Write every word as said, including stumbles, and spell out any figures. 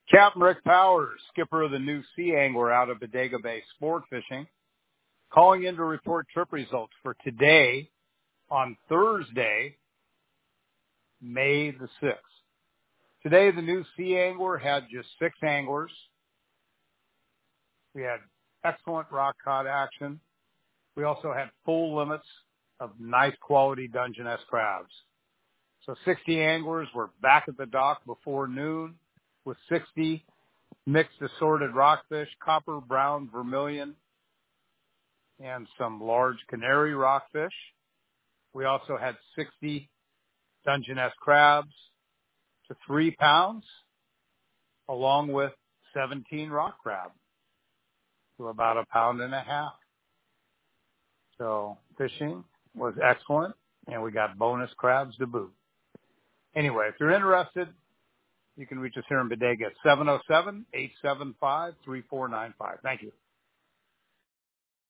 Captain Rick Powers, skipper of the New Sea Angler out of Bodega Bay Sport Fishing, calling in to report trip results for today on Thursday, May the sixth. Today, the New Sea Angler had just six anglers. We had excellent rock cod action. We also had full limits of nice quality Dungeness crabs. So sixty anglers were back at the dock before noon with sixty mixed assorted rockfish, copper, brown, vermilion, and some large canary rockfish. We also had sixty Dungeness crabs to three pounds, along with seventeen rock crab to about a pound and a half. So fishing was excellent, and we got bonus crabs to boot. Anyway, if you're interested, you can reach us here in Bodega at seven oh seven, eight seven five, three four nine five. Thank you.